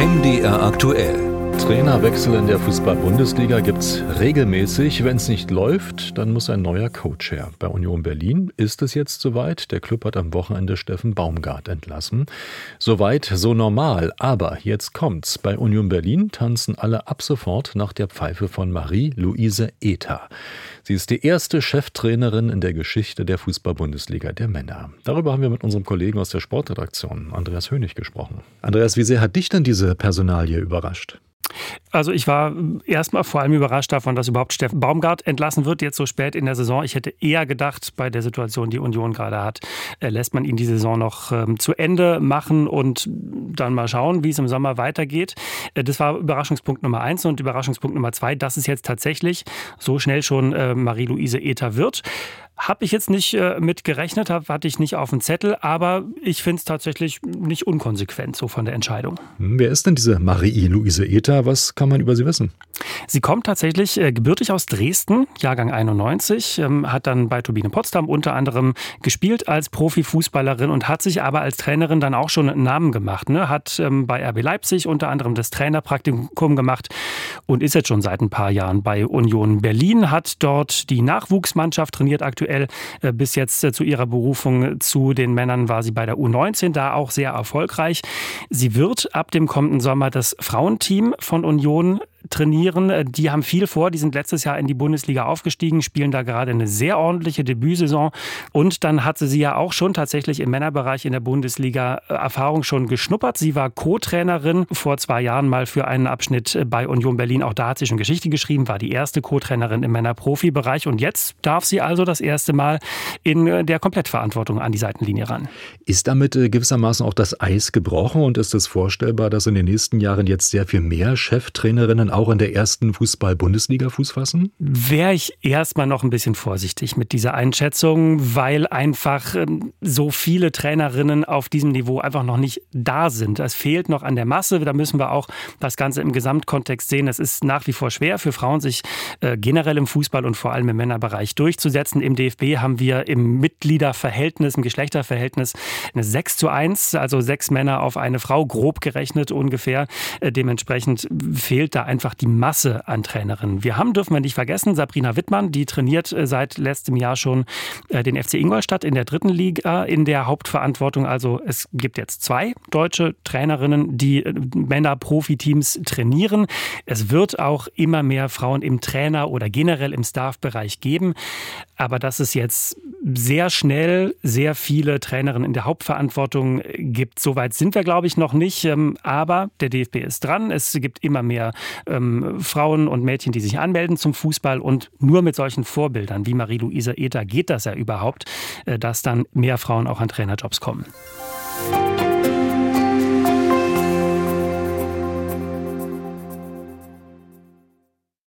MDR aktuell. Trainerwechsel in der Fußball-Bundesliga gibt's regelmäßig. Wenn es nicht läuft, dann muss ein neuer Coach her. Bei Union Berlin ist es jetzt soweit. Der Club hat am Wochenende Steffen Baumgart entlassen. Soweit, so normal. Aber jetzt kommt's. Bei Union Berlin tanzen alle ab sofort nach der Pfeife von Marie-Louise Ether. Sie ist die erste Cheftrainerin in der Geschichte der Fußball-Bundesliga der Männer. Darüber haben wir mit unserem Kollegen aus der Sportredaktion, Andreas Hönig, gesprochen. Andreas, wie sehr hat dich denn diese Personalie überrascht? Also ich war erstmal vor allem überrascht davon, dass überhaupt Steffen Baumgart entlassen wird, jetzt so spät in der Saison. Ich hätte eher gedacht, bei der Situation, die Union gerade hat, lässt man ihn die Saison noch zu Ende machen und dann mal schauen, wie es im Sommer weitergeht. Das war Überraschungspunkt Nummer 1 und Überraschungspunkt Nummer 2, dass es jetzt tatsächlich so schnell schon Marie-Louise Ether wird. Habe ich jetzt nicht mit gerechnet, hatte ich nicht auf dem Zettel, aber ich finde es tatsächlich nicht unkonsequent so von der Entscheidung. Wer ist denn diese Marie-Louise Ether? Was kann man über sie wissen? Sie kommt tatsächlich gebürtig aus Dresden, Jahrgang 91, hat dann bei Turbine Potsdam unter anderem gespielt als Profifußballerin und hat sich aber als Trainerin dann auch schon einen Namen gemacht. Ne? Hat bei RB Leipzig unter anderem das Trainerpraktikum gemacht und ist jetzt schon seit ein paar Jahren bei Union Berlin, hat dort die Nachwuchsmannschaft trainiert aktuell. Bis jetzt zu ihrer Berufung zu den Männern war sie bei der U19, da auch sehr erfolgreich. Sie wird ab dem kommenden Sommer das Frauenteam von Union trainieren. Die haben viel vor, die sind letztes Jahr in die Bundesliga aufgestiegen, spielen da gerade eine sehr ordentliche Debütsaison und dann hatte sie ja auch schon tatsächlich im Männerbereich in der Bundesliga Erfahrung schon geschnuppert. Sie war Co-Trainerin vor 2 Jahren mal für einen Abschnitt bei Union Berlin, auch da hat sie schon Geschichte geschrieben, war die erste Co-Trainerin im Männer-Profi-Bereich und jetzt darf sie also das erste Mal in der Komplettverantwortung an die Seitenlinie ran. Ist damit gewissermaßen auch das Eis gebrochen und ist es vorstellbar, dass in den nächsten Jahren jetzt sehr viel mehr Cheftrainerinnen auch in der ersten Fußball-Bundesliga Fuß fassen? Wäre ich erstmal noch ein bisschen vorsichtig mit dieser Einschätzung, weil einfach so viele Trainerinnen auf diesem Niveau einfach noch nicht da sind. Es fehlt noch an der Masse. Da müssen wir auch das Ganze im Gesamtkontext sehen. Es ist nach wie vor schwer für Frauen, sich generell im Fußball und vor allem im Männerbereich durchzusetzen. Im DFB haben wir im Mitgliederverhältnis, im Geschlechterverhältnis eine 6:1, also 6 Männer auf eine Frau, grob gerechnet ungefähr. Dementsprechend fehlt da einfach die Masse an Trainerinnen. Wir haben, dürfen wir nicht vergessen, Sabrina Wittmann, die trainiert seit letztem Jahr schon den FC Ingolstadt in der 3. Liga in der Hauptverantwortung. Also es gibt jetzt 2 deutsche Trainerinnen, die Männer-Profi-Teams trainieren. Es wird auch immer mehr Frauen im Trainer- oder generell im Staff-Bereich geben. Aber dass es jetzt sehr schnell sehr viele Trainerinnen in der Hauptverantwortung gibt, soweit sind wir, glaube ich, noch nicht. Aber der DFB ist dran. Es gibt immer mehr Frauen und Mädchen, die sich anmelden zum Fußball. Und nur mit solchen Vorbildern wie Marie-Louise Ether geht das ja überhaupt, dass dann mehr Frauen auch an Trainerjobs kommen.